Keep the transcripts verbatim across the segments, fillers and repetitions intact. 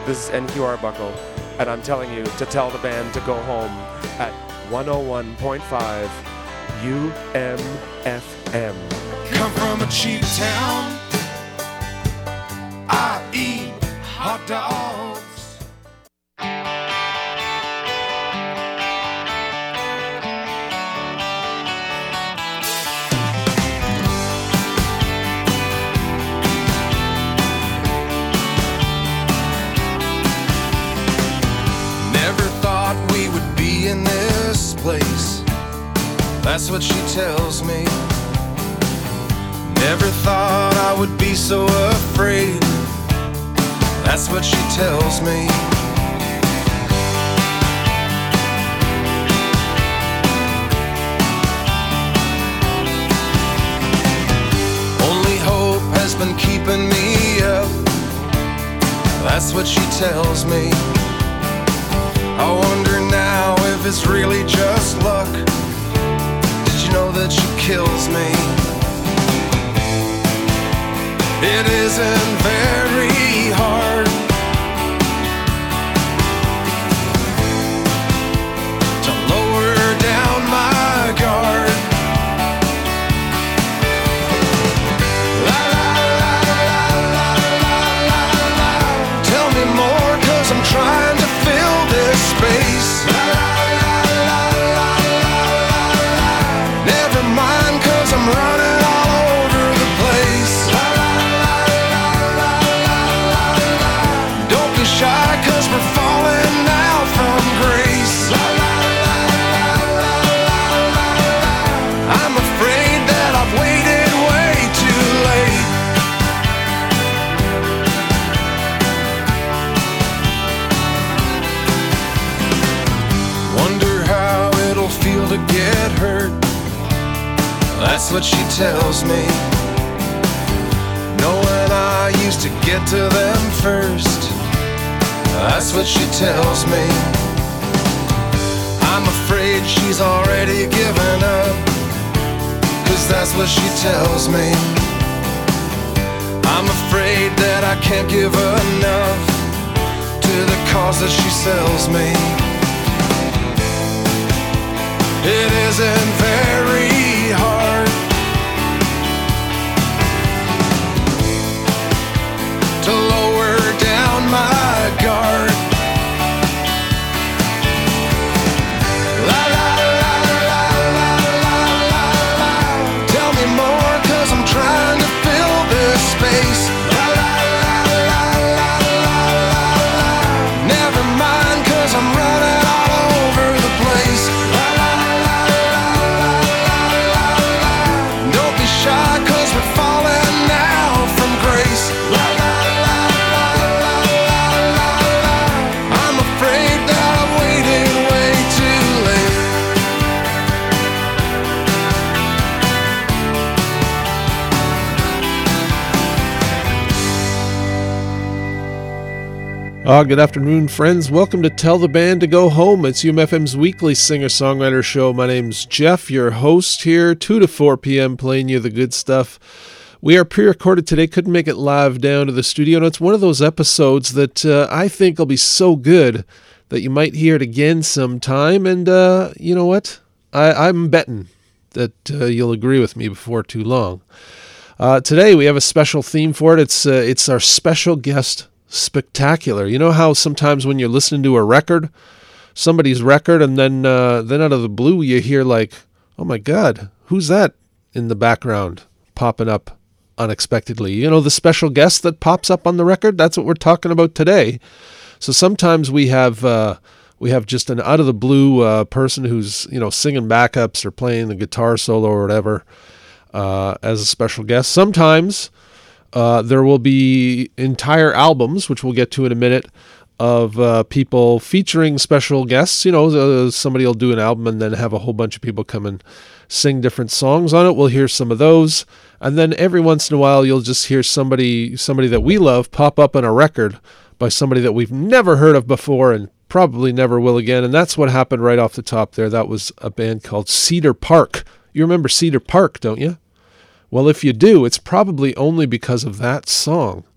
This is N Q Arbuckle, and I'm telling you to tell the band to go home at one oh one point five U M F M. Come from a cheap town, I eat hot dogs. In this place, that's what she tells me. Never thought I would be so afraid, that's what she tells me. Only hope has been keeping me up, that's what she tells me. I wonder now if it's really just luck. Did you know that she kills me? It isn't very hard to lower down my guard. La la la la la la la la. Tell me more, 'cause I'm trying to fill this space. La, la, la, la, la, la, la. Never mind, 'cause I'm running all over the place. La, la, la, la, la, la, la. Don't be shy, 'cause we're falling now from grace. La, la, la, la, la, la, la. I'm afraid that I've waited way too late. Feel to get hurt, that's what she tells me. Knowing I used to get to them first, that's what she tells me. I'm afraid she's already given up, 'cause that's what she tells me. I'm afraid that I can't give enough to the cause that she sells me. It isn't very hard to lower down my guard. La la la la la la la la. Tell me more, 'cause I'm trying to fill this space. La la la la la la la la. Never mind, 'cause I'm running all over the place. La la. Cause we're falling now from grace. La la la la la la la. I'm afraid that I've waited way too late. Uh, good afternoon, friends. Welcome to Tell the Band to Go Home. It's U M F M's weekly singer-songwriter show. My name's Jeff, your host here, two to four p.m., playing you the good stuff. We are pre-recorded today, couldn't make it live down to the studio, and it's one of those episodes that uh, I think will be so good that you might hear it again sometime, and uh, you know what? I, I'm betting that uh, you'll agree with me before too long. Uh, today we have a special theme for it. It's, uh, it's our special guest spectacular. You know how sometimes when you're listening to a record, somebody's record, and then uh, then out of the blue you hear like, oh my God, who's that in the background popping up unexpectedly? You know, the special guest that pops up on the record? That's what we're talking about today. So sometimes we have uh, we have just an out of the blue uh, person who's, you know, singing backups or playing the guitar solo or whatever uh, as a special guest. Sometimes Uh, there will be entire albums, which we'll get to in a minute, of uh, people featuring special guests. You know, uh, somebody will do an album and then have a whole bunch of people come and sing different songs on it. We'll hear some of those. And then every once in a while, you'll just hear somebody somebody that we love pop up on a record by somebody that we've never heard of before and probably never will again. And that's what happened right off the top there. That was a band called Cedar Park. You remember Cedar Park, don't you? Well, if you do, it's probably only because of that song.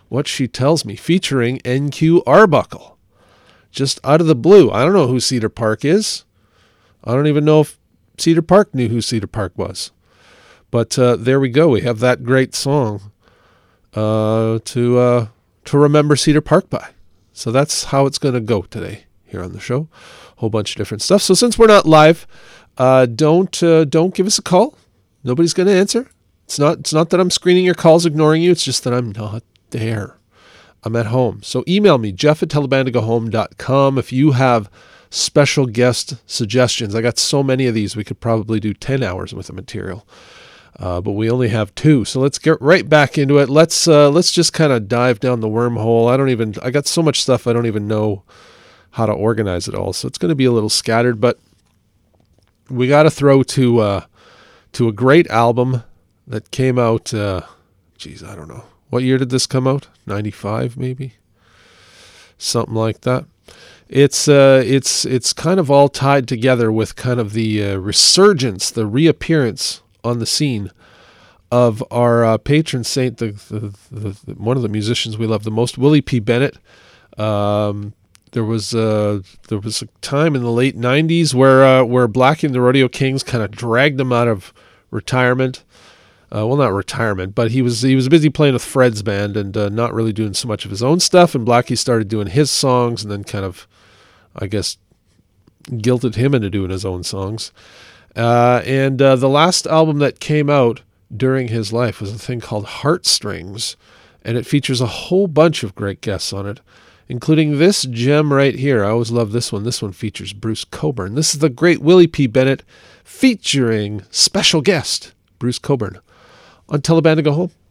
What She Tells Me, featuring N Q Arbuckle. Just out of the blue. I don't know who Cedar Park is. I don't even know if Cedar Park knew who Cedar Park was. But uh, there we go. We have that great song uh, to uh, to remember Cedar Park by. So that's how it's going to go today here on the show. Whole bunch of different stuff. So since we're not live, uh, don't uh, don't give us a call. Nobody's going to answer. It's not it's not that I'm screening your calls, ignoring you. It's just that I'm not there. I'm at home. So email me, Jeff at tell the band to go home dot com, if you have special guest suggestions. I got so many of these, we could probably do ten hours with the material. Uh, but we only have two. So let's get right back into it. Let's uh, let's just kind of dive down the wormhole. I don't even, I got so much stuff I don't even know how to organize it all. So it's going to be a little scattered, but we got to throw to uh, to a great album that came out, uh, geez, I don't know. What year did this come out? ninety-five maybe? Something like that. It's uh, it's it's kind of all tied together with kind of the uh, resurgence, the reappearance on the scene of our uh, patron saint, the, the, the, the one of the musicians we love the most, Willie P. Bennett. Um, there was uh, there was a time in the late nineties where uh, where Blackie and the Rodeo Kings kind of dragged him out of retirement. Uh, well, not retirement, but he was he was busy playing with Fred's band and uh, not really doing so much of his own stuff. And Blackie started doing his songs, and then kind of, I guess, guilted him into doing his own songs. Uh, and uh, the last album that came out during his life was a thing called Heartstrings, and it features a whole bunch of great guests on it, including this gem right here. I always love this one. This one features Bruce Cockburn. This is the great Willie P. Bennett featuring special guest Bruce Cockburn on Tell the Band to Go Home.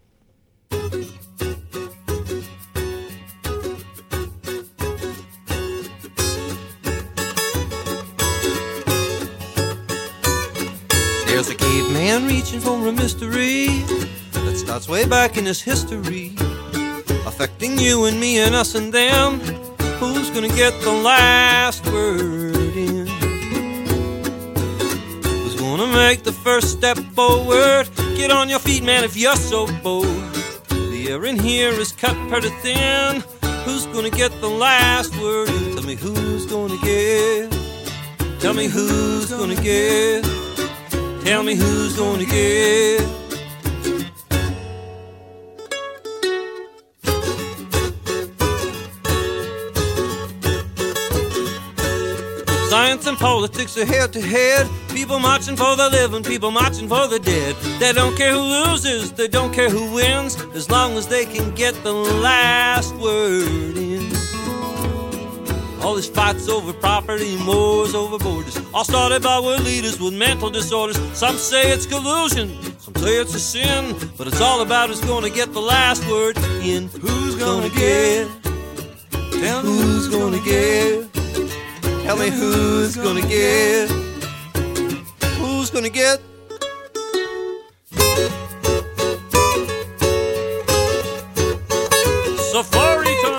There's a caveman reaching for a mystery that starts way back in his history, affecting you and me and us and them. Who's gonna get the last word in? Who's gonna make the first step forward? Get on your feet, man, if you're so bold. The air in here is cut pretty thin. Who's gonna get the last word in? Tell me who's gonna get. Tell me who's gonna get. Tell me who's gonna get. Science and politics are head to head. People marching for the living, people marching for the dead. They don't care who loses, they don't care who wins, as long as they can get the last word in. All these fights over property, wars over borders, all started by world leaders with mental disorders. Some say it's collusion, some say it's a sin, but it's all about who's gonna get the last word in. Who's gonna get? Tell me who's gonna get? Tell me who's gonna get? Who's gonna get? Safari time!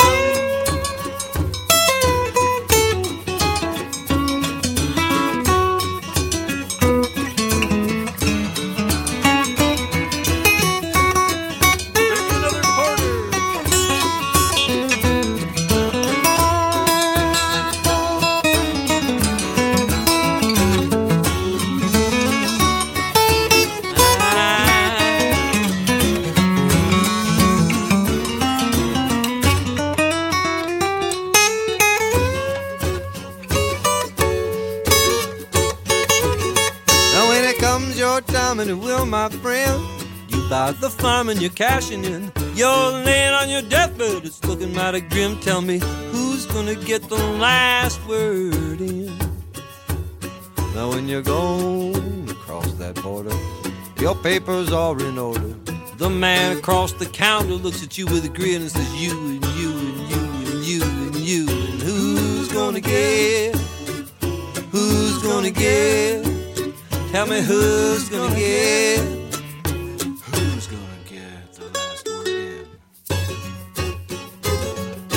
And it will, my friend. You buy the farm and you're cashing in. You're laying on your deathbed, it's looking mighty grim. Tell me who's gonna get the last word in. Now when you're going across that border, your papers are in order. The man across the counter looks at you with a grin and says, you and you and you and you and you. And who's gonna get? Who's gonna get? Tell me who's gonna get. Who's gonna get the last word in?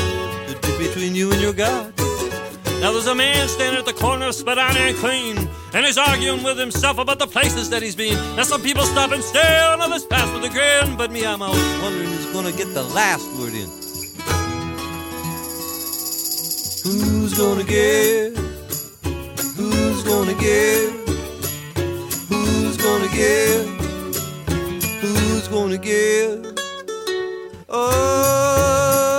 Could be between you and your God. Now there's a man standing at the corner, Spadina and clean, And he's arguing with himself about the places that he's been. Now some people stop and stare on others pass with a grin, but me, I'm always wondering who's gonna get the last word in. Who's gonna get? Who's gonna get? Who's gonna get? Who's gonna get? Oh.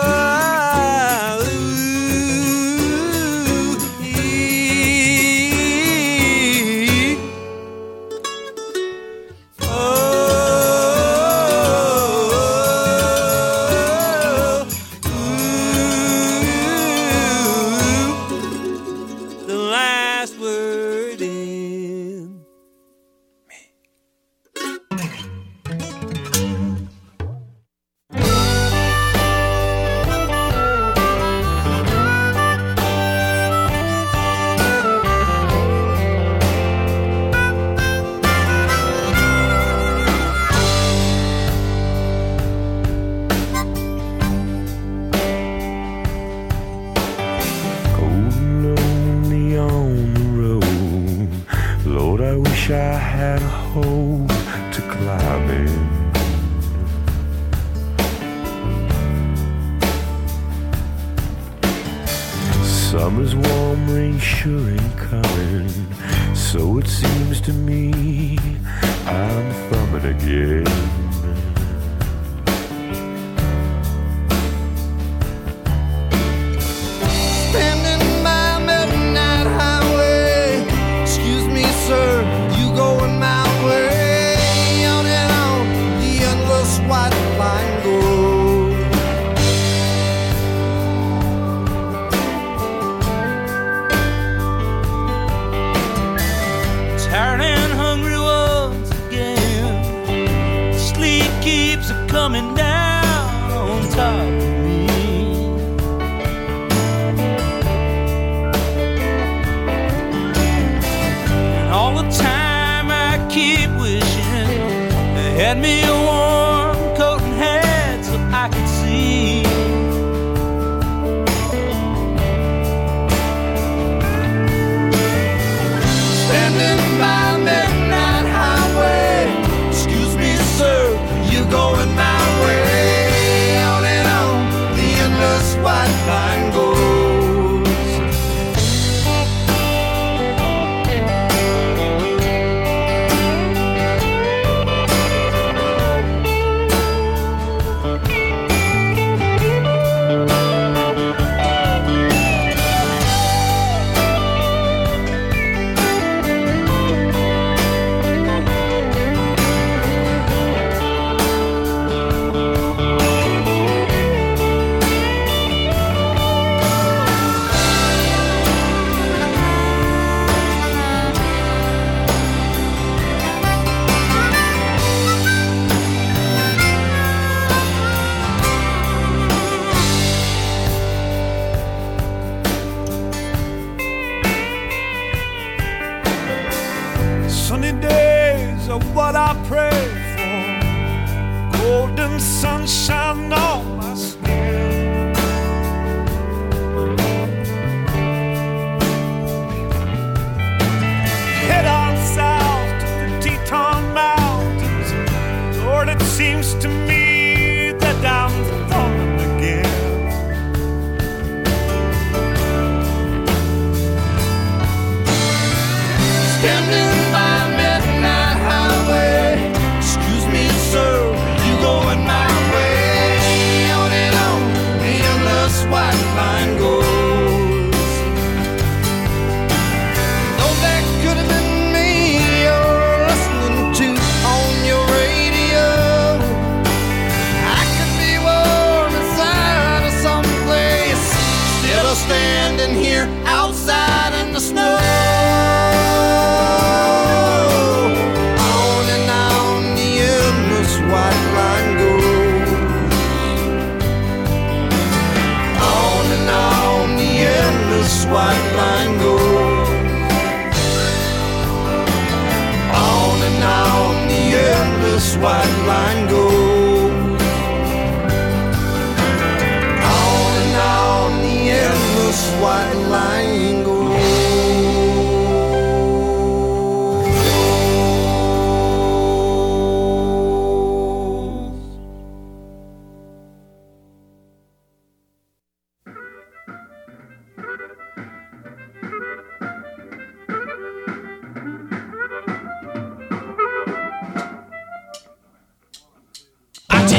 Summer's warm rain sure ain't coming, so it seems to me I'm thumbing again. Standing by midnight highway, excuse me sir, you going my way, on and on the endless white line goes. Tired and hungry once again, sleep keeps coming down on top of me. And all the time I keep wishing they had me a warm coat and hat so I could see. Standing by midnight highway, excuse me sir, you going my way, on and on the endless white line goes.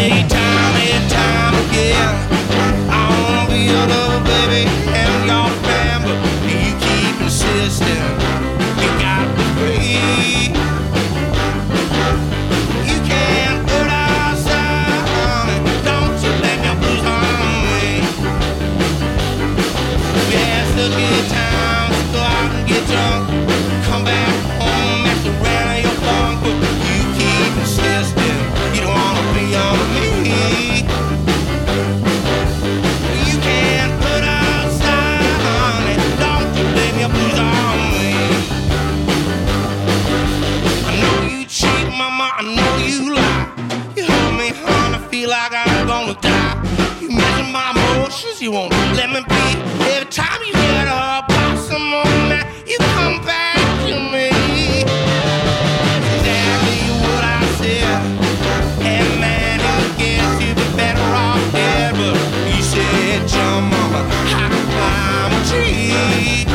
say time and time again, I wanna be your lover, baby, and your fan, but you keep insisting you got to free. You can't put outside, honey, don't you blame your blues on me. Yeah, it's a good time to go out and get drunk, come back home, mess around in your funk, but you keep insisting you don't wanna be on me. You can't put outside, honey, don't you blame your blues on me. I know you cheat, mama, I know you lie. You hurt me, honey, feel like I'm gonna die. You measure my emotions, you won't let me be. Every time you get up, about some more man, you come back to me. Exactly what I said. And man, I guess you'd be better off dead. But you said, John, mama, I can climb a tree.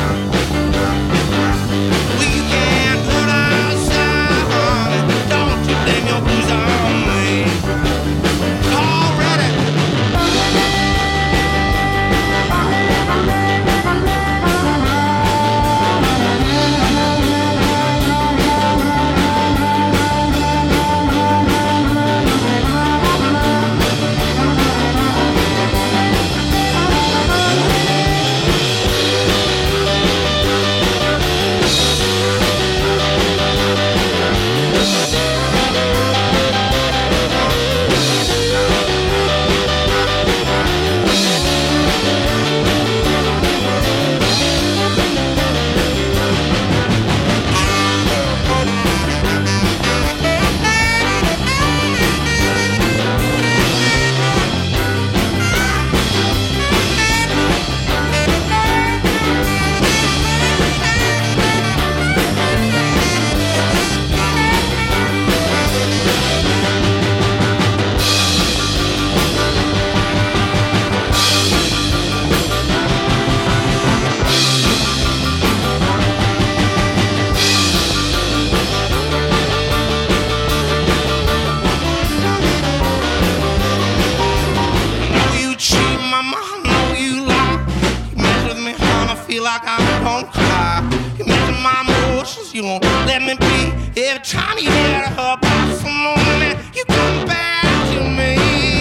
Well, you can't put outside, honey, don't you blame your blues on me. Already. Like I'm gonna cry. You measure my emotions, you won't let me be. Every time you hear her about some morning, you come back to me.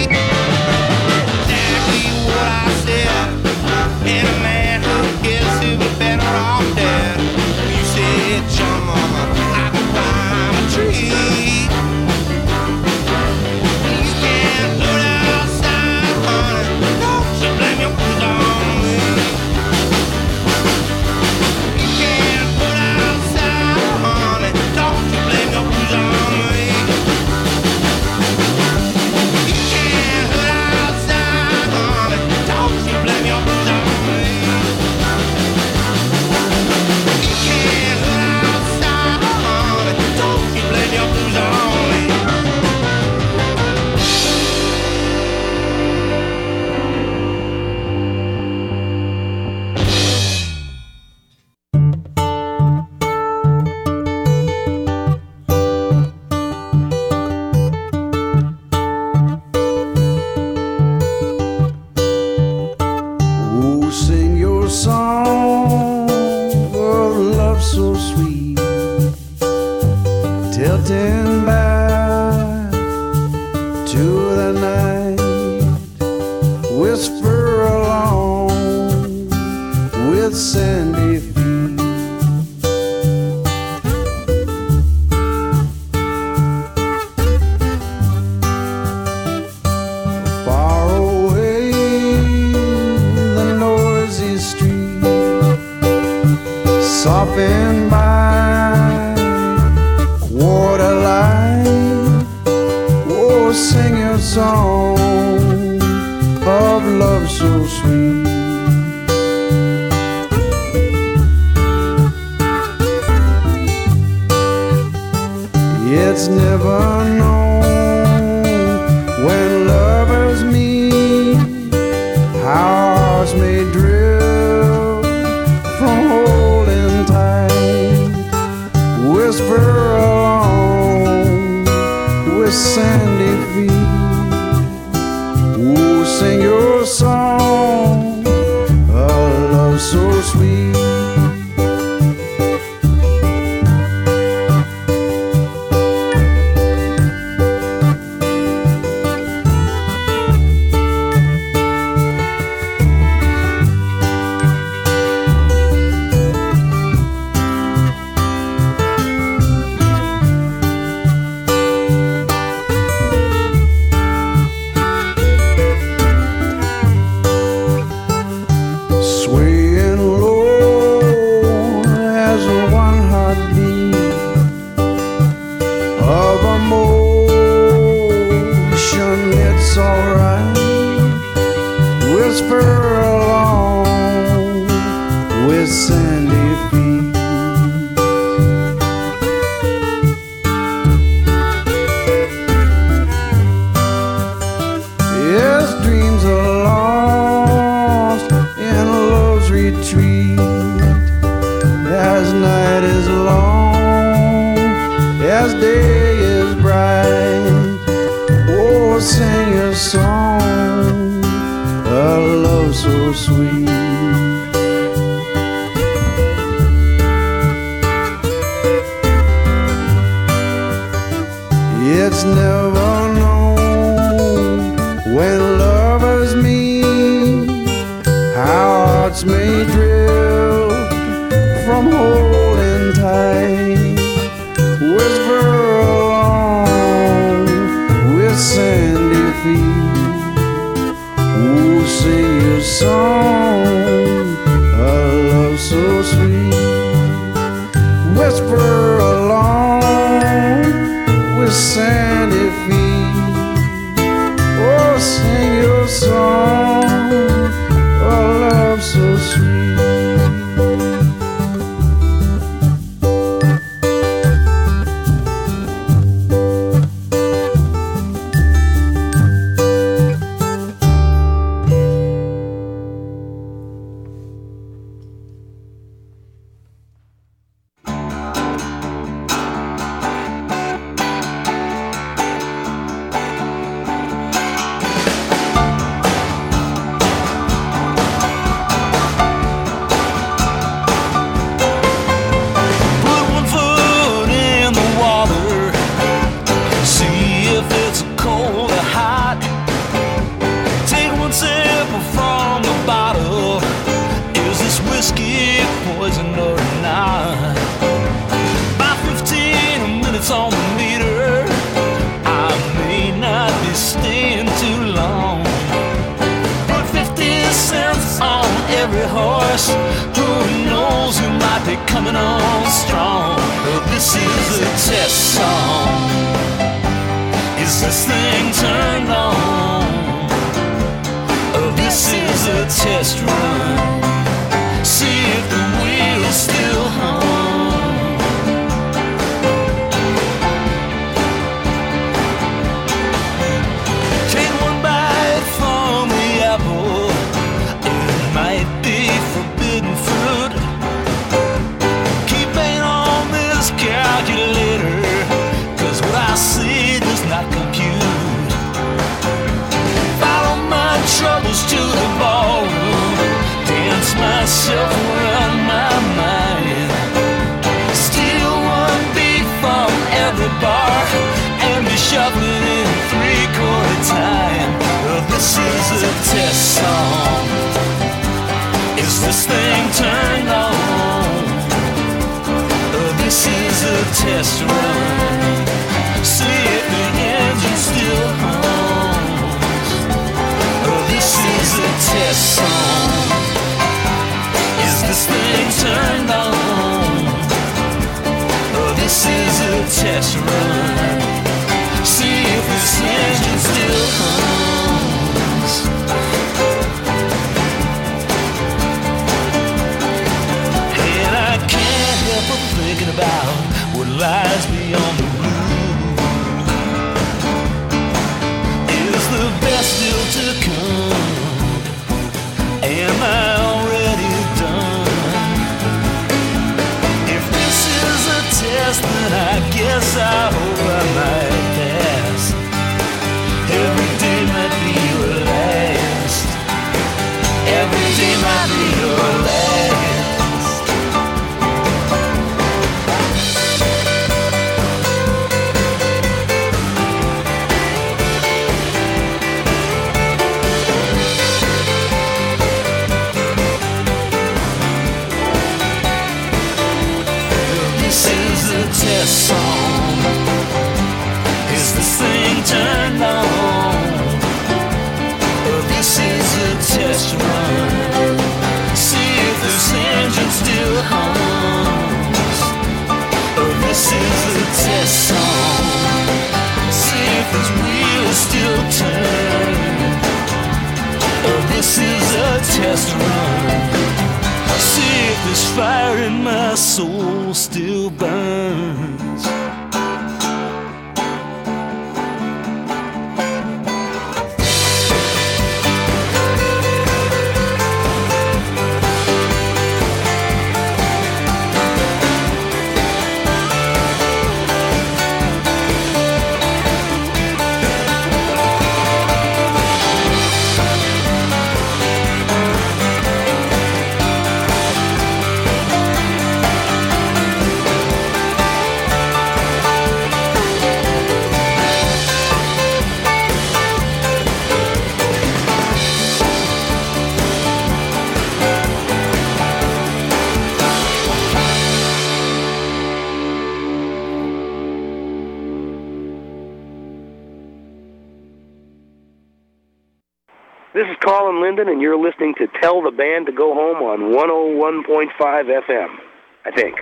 Exactly what I said. And a man who gets to be better off dead. You said, John, mama, I can climb a tree. You can't put outside, honey, don't you blame your blues on me. Don't you blame your blues on me. tilting back to the night, whisper along with sandy feet. Far away, the noisy street, softened by waterline. Oh, sing your song of love so sweet. It's never known when lovers meet how hearts may drift from holding tight. Whisper along with sandy feet. whisper along with sandy feet. Yes, dreams are lost in love's retreat as night is long, as day is bright. Oh, sing a song, a love so sweet. It's never known when lovers meet how hearts may drift from holding tight. Whisper along with sandy feet. Oh, sing your song, a love so sweet. Whisper along with sandy feet. Oh, sing your song, a love so sweet. Oh, this is a test run. See if this fire in my soul still burns. This is Colin Linden, and you're listening to Tell the Band to Go Home on one oh one point five F M, I think.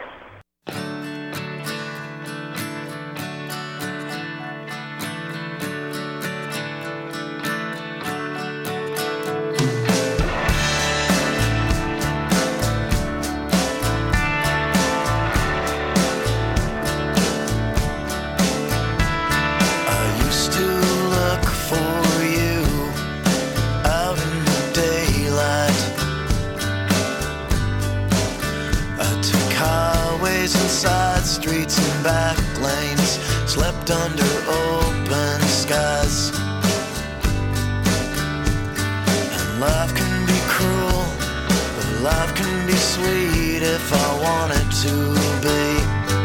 Back lanes, slept under open skies. And life can be cruel, but life can be sweet if I want it to be.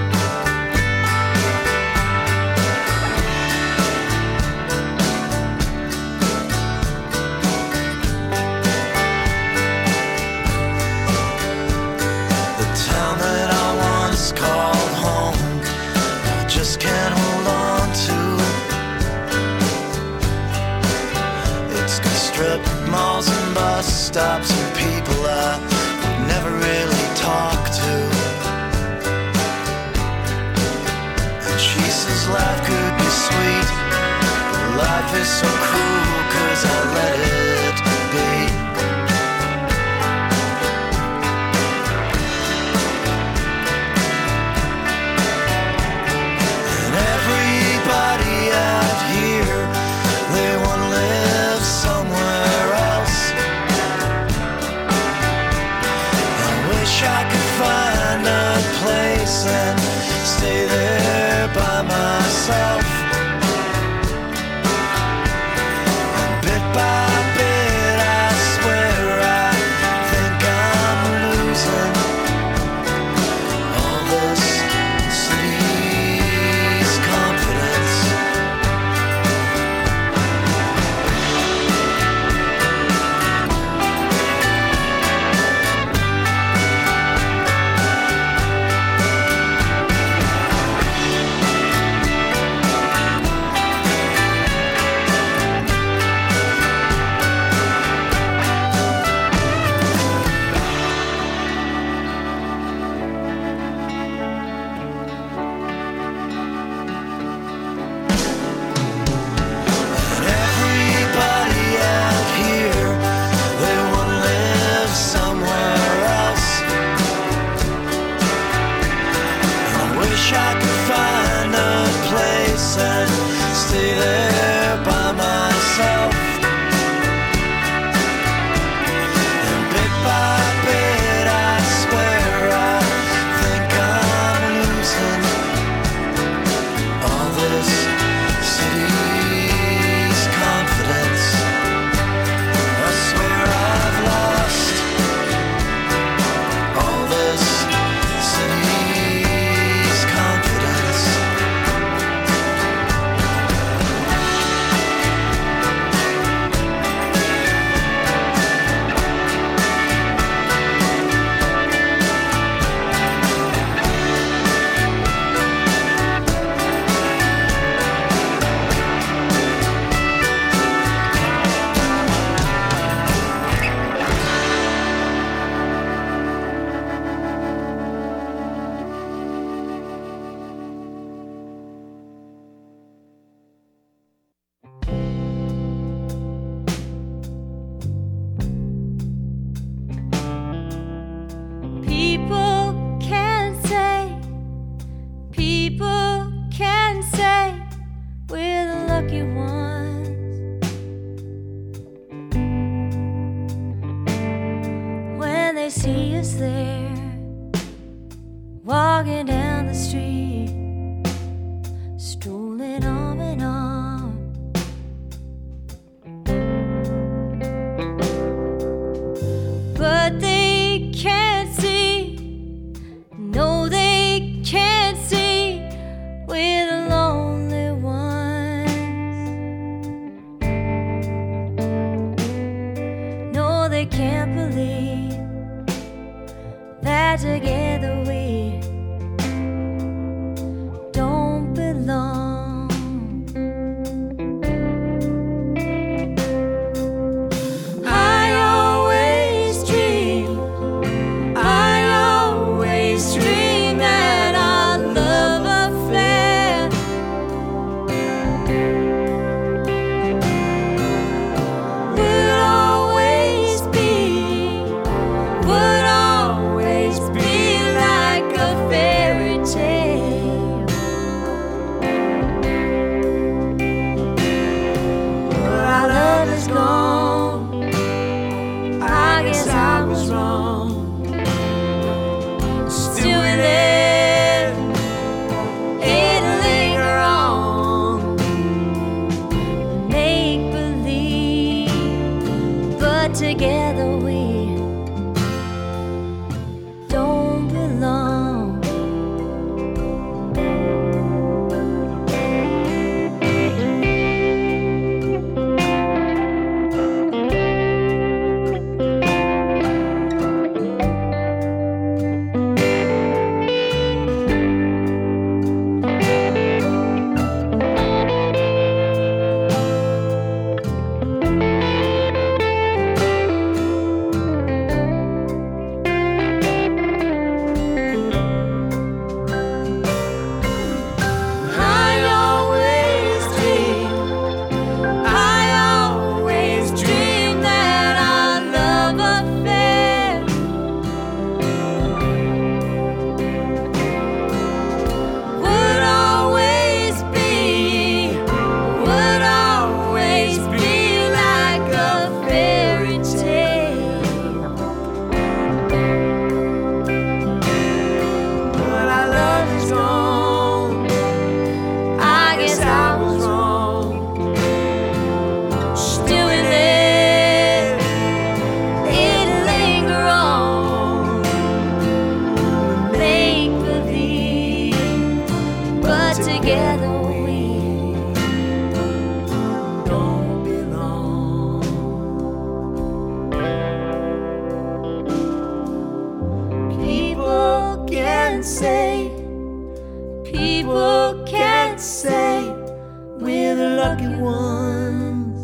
The town that I once called home, just can't hold on to. It's got strip malls and bus stops and people I would never really talk to. And she says life could be sweet, but life is so cruel 'cause I let it be. I could find a place and stay there by myself. And bit by they can't believe that together we don't belong. I always dream, I always dream that our love affair would always be, would always be like a fairy tale. But our love is gone, I guess I was wrong. Still we're there, it linger on, make believe, but together we don't belong. I always dream, I always dream that our love affair would always be, would always be like a fairy tale. But our love is gone, I guess I was wrong. Still in there, it linger on, make believe, but together we don't belong. People can say, people can say we're the lucky ones,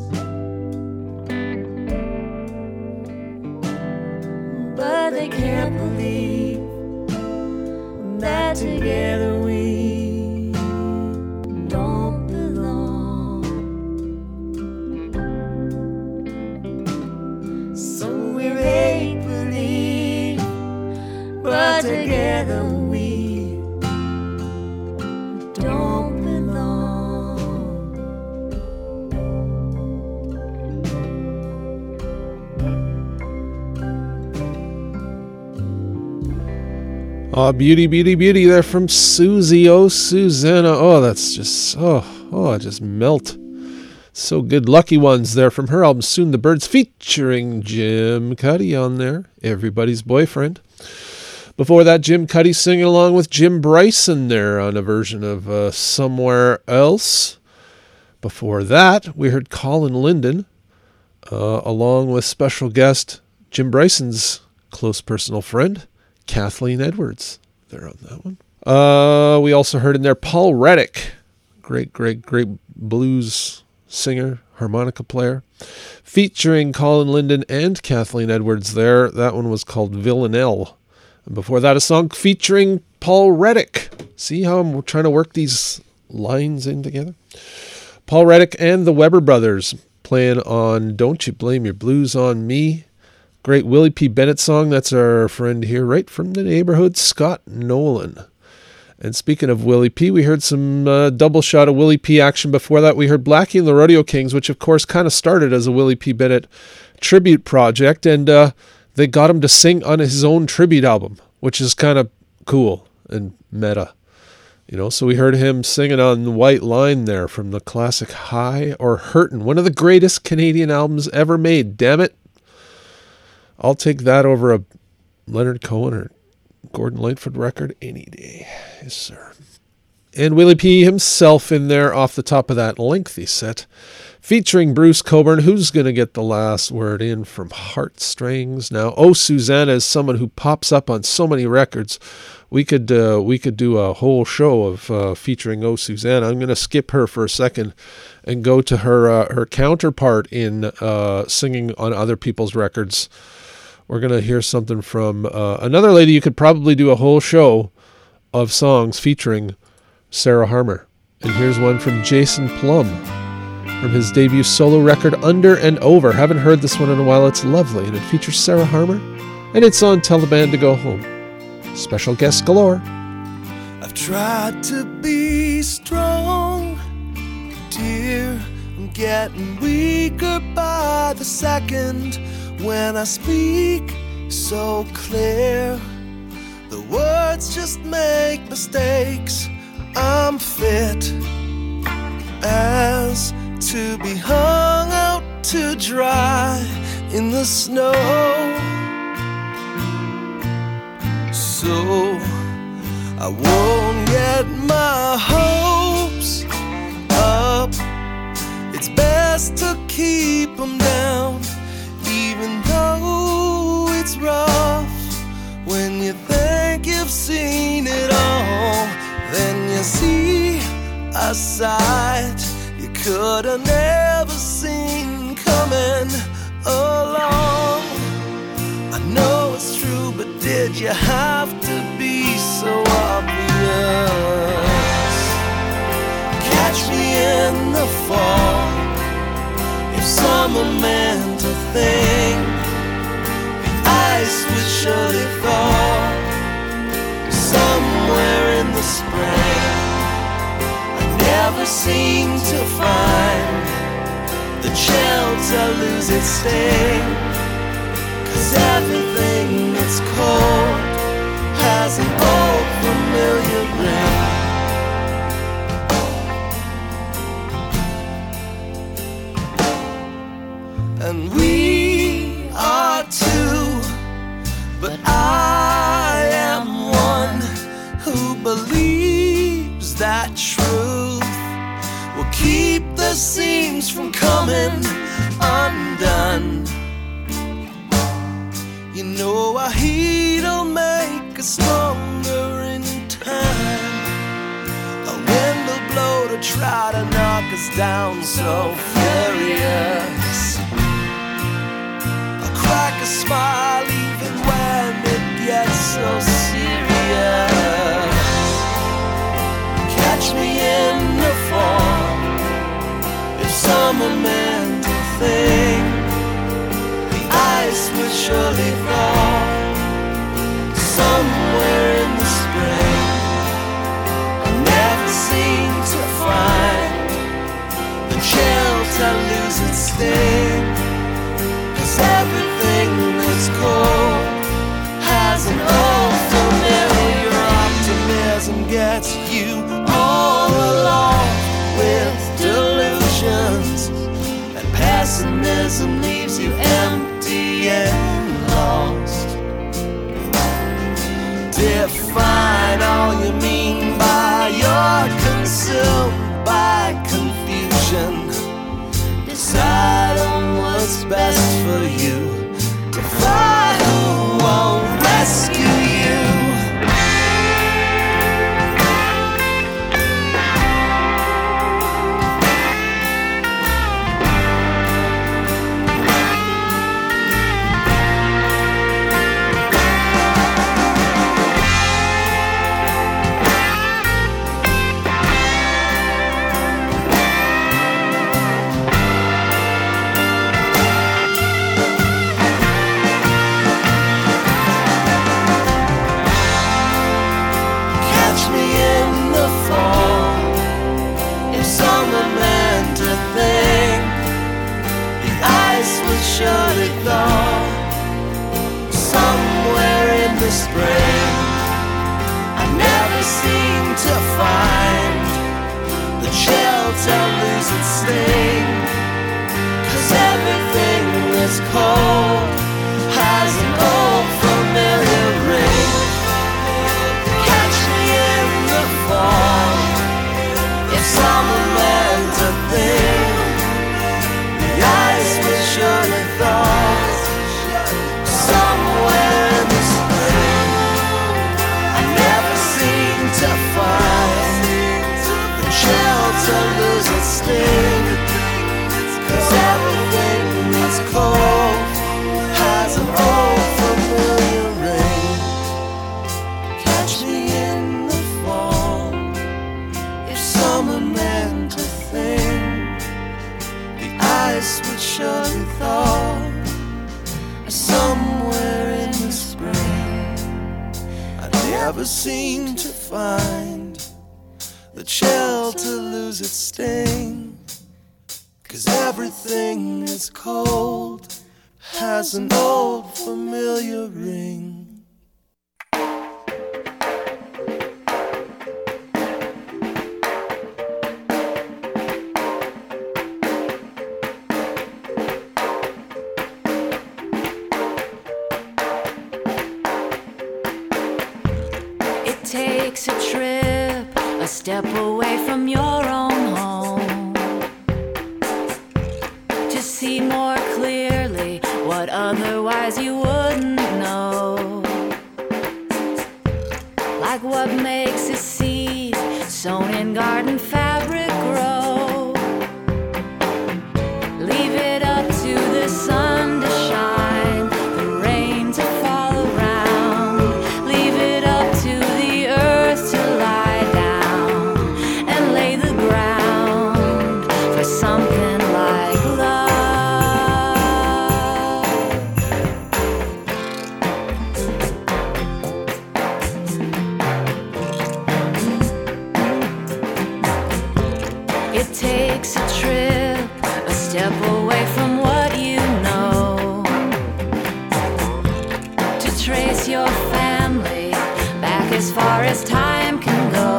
but they can't believe that together we don't belong. So we make believe, but together we don't belong. Oh, beauty, beauty, beauty there from Susie. Oh, Susanna. Oh, that's just, oh, oh, I just melt. So good. Lucky Ones there from her album Soon the Birds, featuring Jim Cuddy on there, Everybody's Boyfriend. Before that, Jim Cuddy singing along with Jim Bryson there on a version of uh, Somewhere Else. Before that, we heard Colin Linden uh, along with special guest Jim Bryson's close personal friend, Kathleen Edwards. They're on that one. Uh, we also heard in there Paul Reddick, great, great, great blues singer, harmonica player, featuring Colin Linden and Kathleen Edwards there. That one was called Villanelle. And before that, a song featuring Paul Reddick. See how I'm trying to work these lines in together? Paul Reddick and the Weber Brothers playing on Don't You Blame Your Blues on Me. Great Willie P. Bennett song. That's our friend here right from the neighborhood, Scott Nolan. And speaking of Willie P., we heard some uh, double shot of Willie P. action. Before that, we heard Blackie and the Rodeo Kings, which of course kind of started as a Willie P. Bennett tribute project. And uh, they got him to sing on his own tribute album, which is kind of cool and meta. You know, so we heard him singing on White Line there from the classic High or Hurtin', one of the greatest Canadian albums ever made. Damn it. I'll take that over a Leonard Cohen or Gordon Lightfoot record any day. Yes, sir. And Willie P. himself in there off the top of that lengthy set, featuring Bruce Cockburn. Who's going to get the last word in from Heartstrings? Now, Oh Susanna is someone who pops up on so many records. We could uh, we could do a whole show of uh, featuring Oh Susanna. I'm going to skip her for a second and go to her uh, her counterpart in uh, singing on other people's records. We're going to hear something from uh, another lady you could probably do a whole show of songs featuring Sarah Harmer. And here's one from Jason Plum from his debut solo record, Under and Over. Haven't heard this one in a while. It's lovely, and it features Sarah Harmer, and it's on Tell the Band to Go Home. Special guest galore. I've tried to be strong, dear. I'm getting weaker by the second. When I speak so clear, the words just make mistakes. I'm fit as to be hung out to dry in the snow. So I won't get my hopes up. It's best to keep them down, even though it's rough. When you think you've seen it all, then you see a sight you could have never seen coming along. I know it's true, but did you have to be so obvious? Catch me in the fall. If summer meant a thing, the ice would surely fall somewhere in the spring. I never seem to find the shelter lose its sting, 'cause everything that's cold has an old familiar ring. And we are two, but I am one who believes that truth will keep the seams from coming undone. You know our heat'll make us stronger in time. A wind will blow to try to knock us down so furious. I'll crack a smile even when it gets so serious. Catch me in the fall. If summer meant a thing, the ice would surely fall somewhere in the spring. I never seem to find the shelter lose its sting, 'cause everything that's cold has an old familiar optimism. Gets you all along with delusions, and pessimism leaves you empty and lost. Define all you mean by you're consumed by confusion. Decide on what's best for you. Define who won't rescue you. Surely thaw somewhere in the spring. I never seem to find the shelter lose its sting, 'cause everything that's cold has an old familiar ring. Catch me in the fall. If summer meant a thing, never seem to find the chill to lose its sting. 'Cause everything is cold, has an old familiar ring. It takes a trip, a step away from your own home, to see more clearly what otherwise you wouldn't know. Like what makes a seed sown in garden fabric grow. Leave it up to the sun to shine, the rain to fall around. Leave it up to the earth to lie down and lay the ground for something like love. It takes a trip, a step away from what you know, to trace your family back as far as time can go,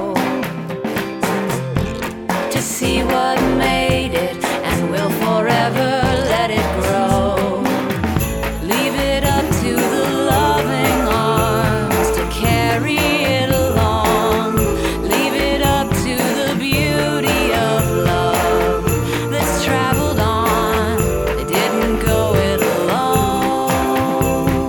to see what made it and will forever let it grow. Leave it up to the loving arms to carry it along. Leave it up to the beauty of love that's traveled on. They didn't go it alone.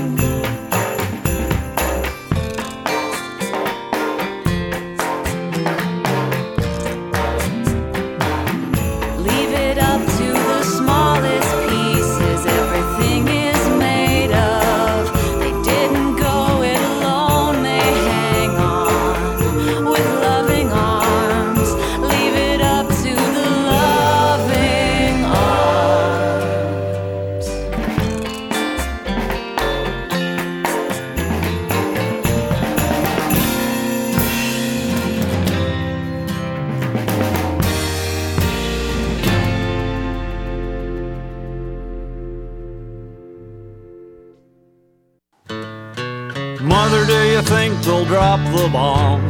Leave it up to the smallest pieces everything is made of. They didn't go it alone, they hang on with loving arms. Leave it up to the loving arms. Mother, do you think they'll drop the bomb?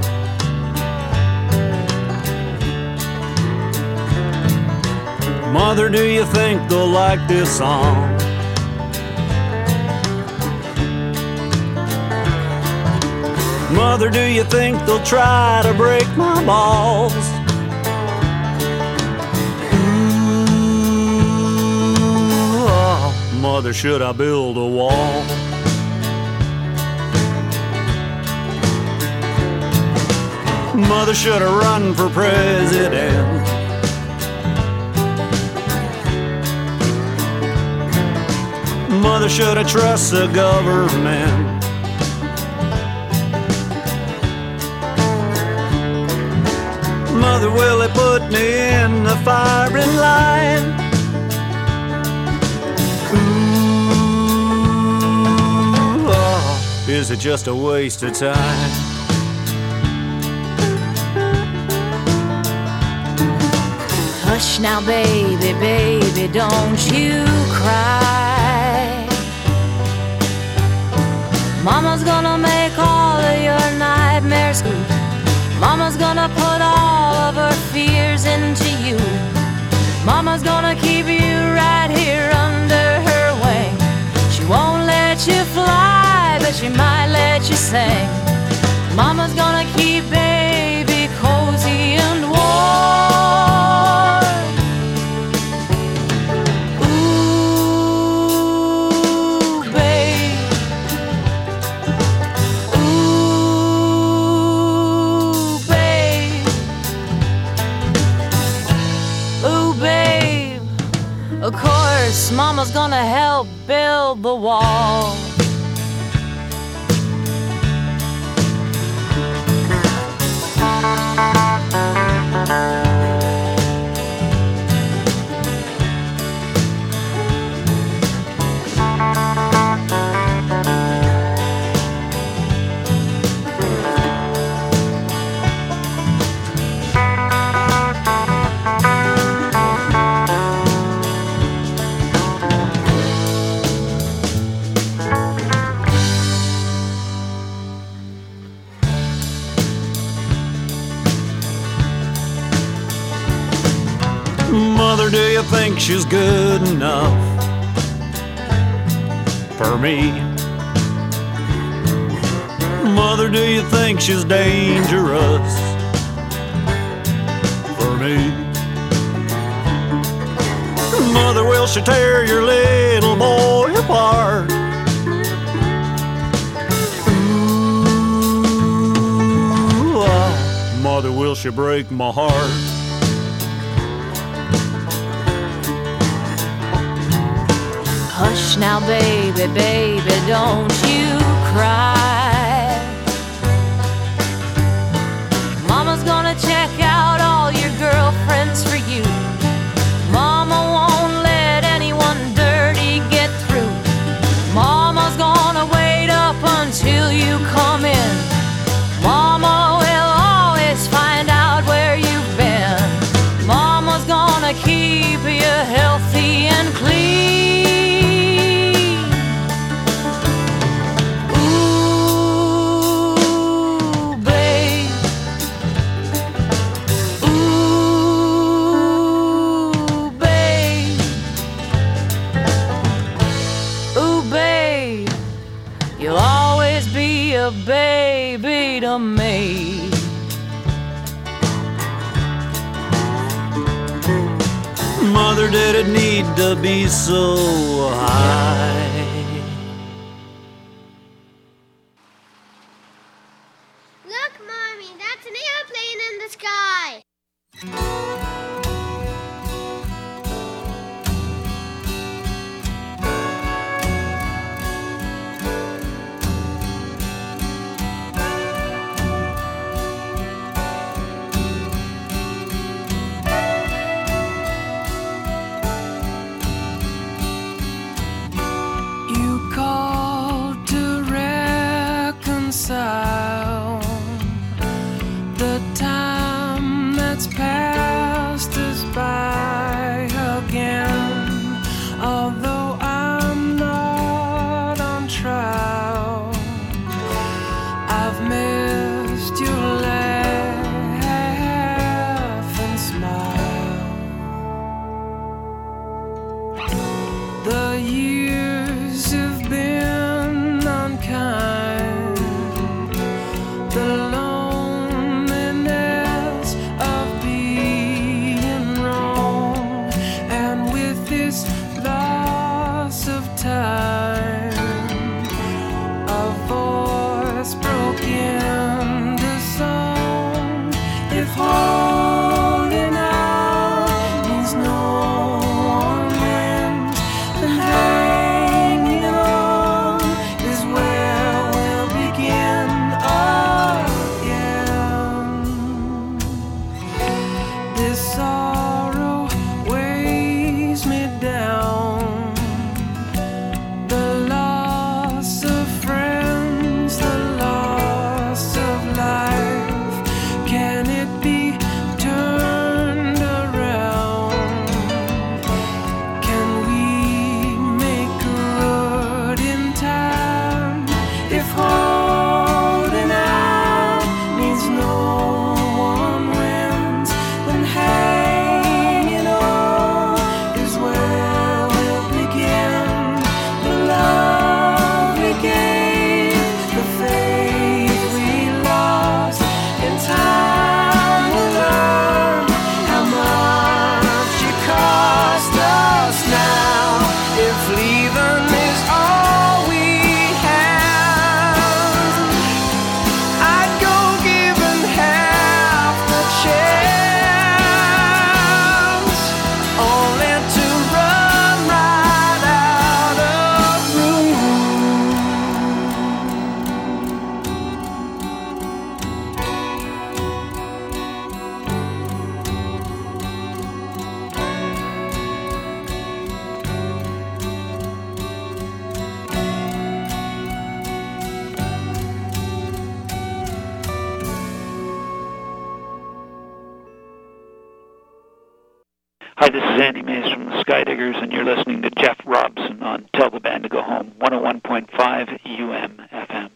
Mother, do you think they'll like this song? Mother, do you think they'll try to break my balls? Ooh, oh, mother, should I build a wall? Mother, should I run for president? Mother, should I trust the government? Mother, will they put me in the firing line? Ooh, oh, is it just a waste of time? Hush now, baby, baby, don't you cry. Mama's gonna make all of your nightmares good. Mama's gonna put all of her fears into you. Mama's gonna keep you right here under her wing. She won't let you fly, but she might let you sing. Mama's gonna keep baby cozy and warm. Ooh, babe. Ooh, babe. Ooh, babe. Of course, Mama's gonna help build the wall. think she's good enough for me? Mother, do you think she's dangerous for me? Mother, will she tear your little boy apart? Ooh, ah, Mother, will she break my heart? Hush now, baby, baby, don't you cry. Mama's gonna check out all your girlfriends for you. Mama won't let anyone dirty get through. Mama's gonna wait up until you come in. Mama will always find out where you've been. Mama's gonna keep you healthy and clean. Baby to me. Mother, did it need to be so high? Look, Mommy, that's an airplane in the sky. The time that's passed us by again. Although I'm not on trial, I've missed your laugh and smile. The years have been unkind. The loneliness of being wrong, and with this loss of time, a voice broke into song. If holding out means no one wins, then hanging on is where we'll begin. This sorrow weighs me down. The loss of friends, the loss of life. Can it be turned around? Can we make good in time? If holding out means no one wins, then hanging on is where we'll begin. The love we gave, the faith we lost, in time we'll learn how much it cost us now. If leaving is all we have, I'd go giving half the chance, only to run right out of room. Hi, this is Andy Mays from the Skydiggers, and you're listening to Jeff Robson on Tell the Band to Go Home, one oh one point five U M F M.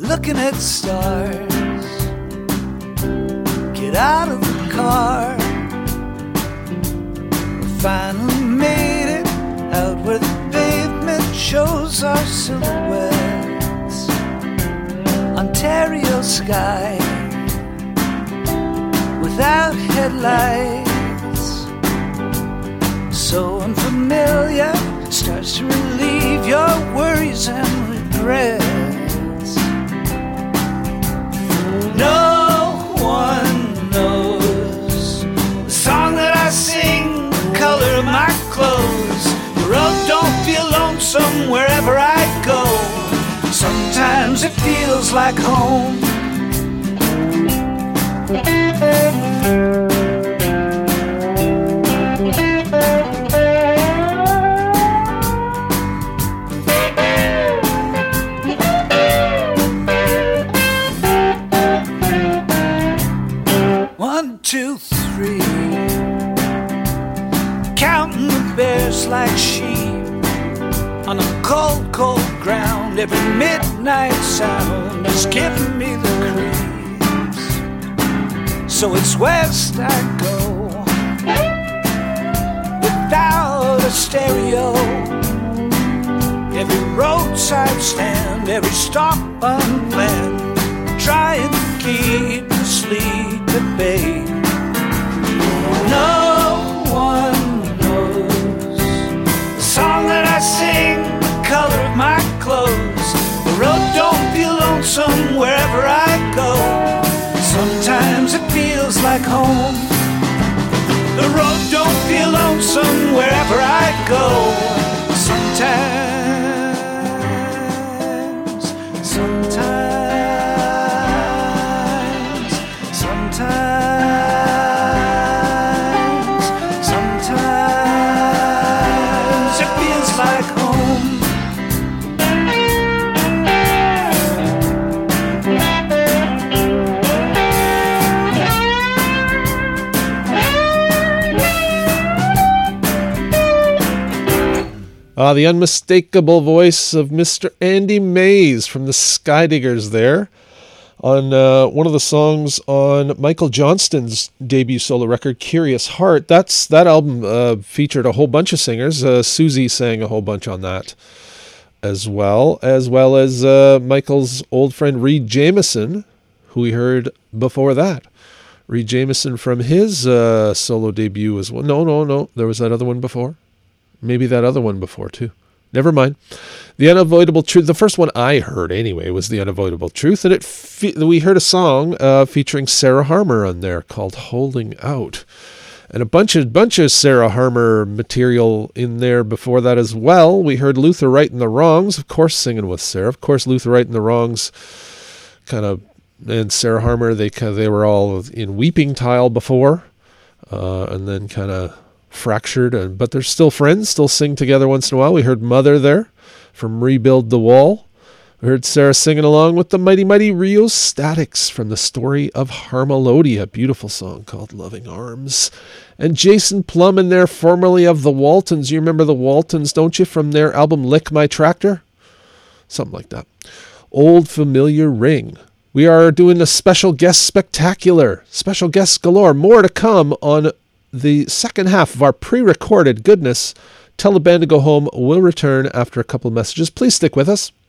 looking at stars. Get out of the car. We finally made it out where the pavement shows our silhouettes. Ontario sky without headlights, so unfamiliar, starts to relieve your worries and regrets. No one knows the song that I sing, the color of my clothes. The road don't feel lonesome wherever I go. Sometimes it feels like home. One, two, three, counting the bears like sheep on a cold, cold ground. Every midnight sound is giving me the creeps. So it's west I go, without a stereo. Every roadside stand, every stop unplanned, trying to keep the sleep at bay. No one knows the song that I sing, the color of my clothes. The road don't feel lonesome wherever I go. Sometimes it feels like home. The road don't feel lonesome wherever I go. Sometimes, sometimes, sometimes, sometimes it feels like home. Ah, the unmistakable voice of Mister Andy Mays from the Skydiggers there on uh, one of the songs on Michael Johnston's debut solo record, Curious Heart. That's that album uh, featured a whole bunch of singers. Uh, Susie sang a whole bunch on that as well, as well as uh, Michael's old friend Reed Jameson, who we heard before that. Reed Jameson from his uh, solo debut as well. No, no, no. There was that other one before. Maybe that other one before, too. Never mind. The Unavoidable Truth. The first one I heard, anyway, was The Unavoidable Truth. And it fe- we heard a song uh, featuring Sarah Harmer on there called Holding Out. And a bunch of bunch of Sarah Harmer material in there before that as well. We heard Luther Right in the Wrongs, of course, singing with Sarah. Of course, Luther Right in the Wrongs kind of, and Sarah Harmer, they, kind of, they were all in Weeping Tile before. Uh, and then kind of fractured, and but they're still friends, still sing together once in a while. We heard Mother there from Rebuild the Wall. We heard Sarah singing along with the Mighty Mighty Rheostatics from The Story of Harmalodia, a beautiful song called Loving Arms. And Jason Plum in there, formerly of the Waltons. You remember the Waltons, don't you, from their album Lick My Tractor? Something like that. Old Familiar Ring. We are doing a special guest spectacular, special guests galore. More to come on the second half of our pre-recorded goodness. Tell the Band to Go Home will return after a couple of messages. Please stick with us.